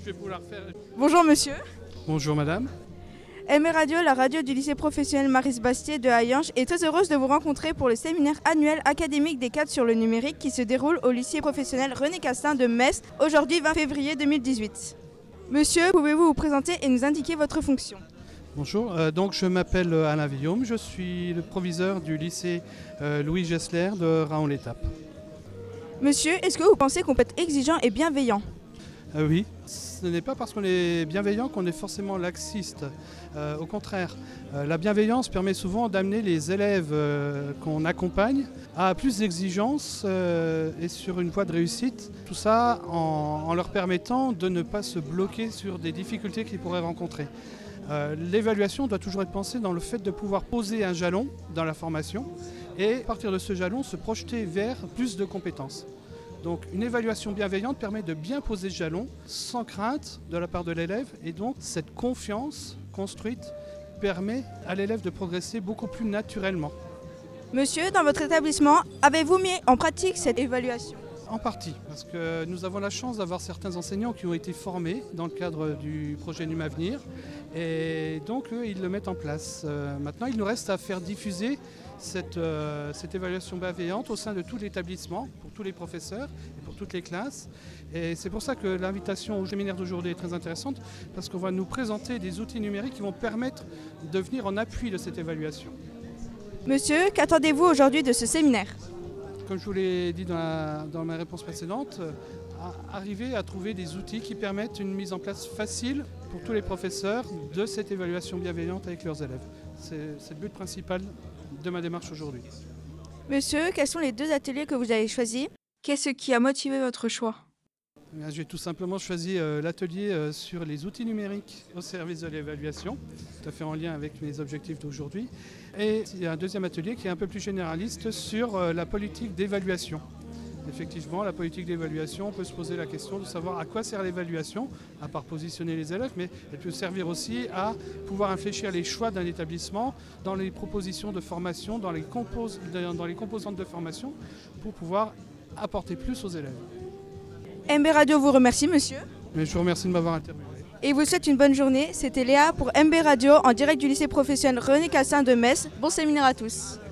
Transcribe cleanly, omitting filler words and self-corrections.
Je vais pouvoir faire... Bonjour monsieur. Bonjour madame. MB Radio, la radio du lycée professionnel Maris Bastier de Hayange, est très heureuse de vous rencontrer pour le séminaire annuel académique des cadres sur le numérique qui se déroule au lycée professionnel René Cassin de Metz, aujourd'hui 20 février 2018. Monsieur, pouvez-vous vous présenter et nous indiquer votre fonction ? Bonjour, donc je m'appelle Alain Villaume, je suis le proviseur du lycée Louis Gessler de Raon-l'Étape. Monsieur, est-ce que vous pensez qu'on peut être exigeant et bienveillant ? Oui, ce n'est pas parce qu'on est bienveillant qu'on est forcément laxiste. Au contraire, la bienveillance permet souvent d'amener les élèves qu'on accompagne à plus d'exigences et sur une voie de réussite. Tout ça en leur permettant de ne pas se bloquer sur des difficultés qu'ils pourraient rencontrer. L'évaluation doit toujours être pensée dans le fait de pouvoir poser un jalon dans la formation et à partir de ce jalon se projeter vers plus de compétences. Donc une évaluation bienveillante permet de bien poser ce jalon sans crainte de la part de l'élève et donc cette confiance construite permet à l'élève de progresser beaucoup plus naturellement. Monsieur, dans votre établissement, avez-vous mis en pratique cette évaluation ? En partie, parce que nous avons la chance d'avoir certains enseignants qui ont été formés dans le cadre du projet NUM Avenir et donc eux, ils le mettent en place. Maintenant, il nous reste à faire diffuser cette évaluation bienveillante au sein de tout l'établissement, pour tous les professeurs et pour toutes les classes. Et c'est pour ça que l'invitation au séminaire d'aujourd'hui est très intéressante, parce qu'on va nous présenter des outils numériques qui vont permettre de venir en appui de cette évaluation. Monsieur, qu'attendez-vous aujourd'hui de ce séminaire ? Comme je vous l'ai dit dans ma réponse précédente, arriver à trouver des outils qui permettent une mise en place facile pour tous les professeurs de cette évaluation bienveillante avec leurs élèves. C'est le but principal de ma démarche aujourd'hui. Monsieur, quels sont les 2 ateliers que vous avez choisis ? Qu'est-ce qui a motivé votre choix ? J'ai tout simplement choisi l'atelier sur les outils numériques au service de l'évaluation, tout à fait en lien avec mes objectifs d'aujourd'hui. Et il y a un deuxième atelier qui est un peu plus généraliste sur la politique d'évaluation. Effectivement, la politique d'évaluation, on peut se poser la question de savoir à quoi sert l'évaluation, à part positionner les élèves, mais elle peut servir aussi à pouvoir infléchir les choix d'un établissement dans les propositions de formation, dans les composantes de formation, pour pouvoir apporter plus aux élèves. MB Radio vous remercie, monsieur. Mais je vous remercie de m'avoir interviewé. Et vous souhaite une bonne journée. C'était Léa pour MB Radio en direct du lycée professionnel René Cassin de Metz. Bon séminaire à tous.